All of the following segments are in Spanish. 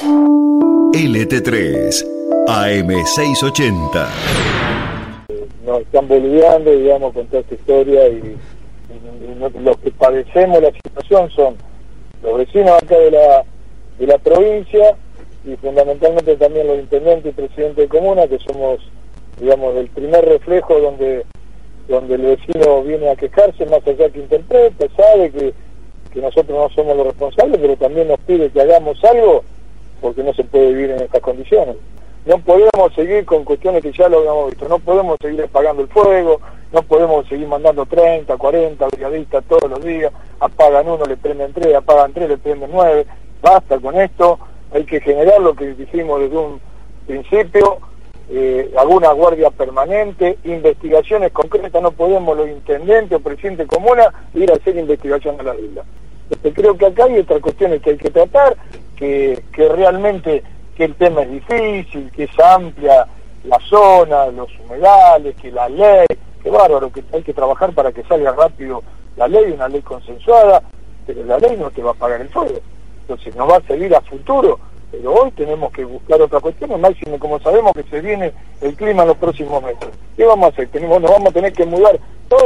LT3 AM680. Nos están boludeando, digamos, con toda esta historia y los que padecemos la situación son los vecinos acá de la provincia y fundamentalmente también los intendentes y presidentes de comuna, que somos, digamos, el primer reflejo donde el vecino viene a quejarse, más allá que interpreta, sabe que nosotros no somos los responsables, pero también nos pide que hagamos algo porque no se puede vivir en estas condiciones. No podemos seguir con cuestiones que ya lo habíamos visto, no podemos seguir apagando el fuego, no podemos seguir mandando 30, 40 brigadistas todos los días, apagan uno, le prenden 3, apagan 3, le prenden 9, basta con esto, hay que generar lo que dijimos desde un principio, alguna guardia permanente, investigaciones concretas, no podemos los intendentes o presidentes de comuna ir a hacer investigación a la isla. Creo que acá hay otras cuestiones que hay que tratar, que realmente que el tema es difícil, que es amplia la zona, los humedales, que la ley, que bárbaro, que hay que trabajar para que salga rápido la ley, una ley consensuada, pero la ley no te va a apagar el fuego, entonces nos va a seguir a futuro, pero hoy tenemos que buscar otra cuestión, máximo como sabemos que se viene el clima en los próximos meses. ¿Qué vamos a hacer? Nos vamos a tener que mudar todo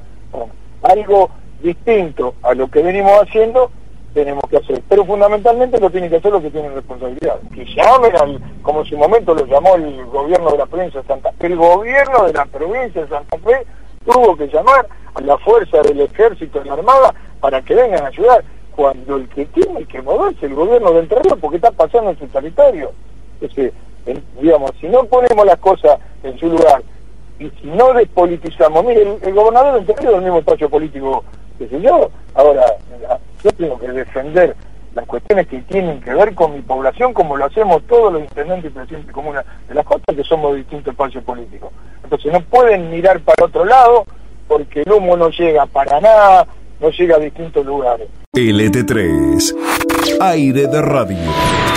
algo distinto a lo que venimos haciendo, tenemos que hacer, pero fundamentalmente lo tienen que hacer los que tienen responsabilidad, que llamen como en su momento lo llamó el gobierno de la provincia de Santa Fe. El gobierno de la provincia de Santa Fe tuvo que llamar a la fuerza del ejército y la armada para que vengan a ayudar, cuando el que tiene que moverse el gobierno de Entre Ríos, porque está pasando en su territorio. Entonces, digamos, si no ponemos las cosas en su lugar y si no despolitizamos, mire, el gobernador de Entre Ríos es el mismo espacio político que soy yo. Ahora, yo tengo que defender las cuestiones que tienen que ver con mi población, como lo hacemos todos los intendentes y presidentes de comunas de las costas, que somos distintos espacios políticos. Entonces no pueden mirar para otro lado, porque el humo no llega para nada, no llega a distintos lugares. LT3, aire de radio.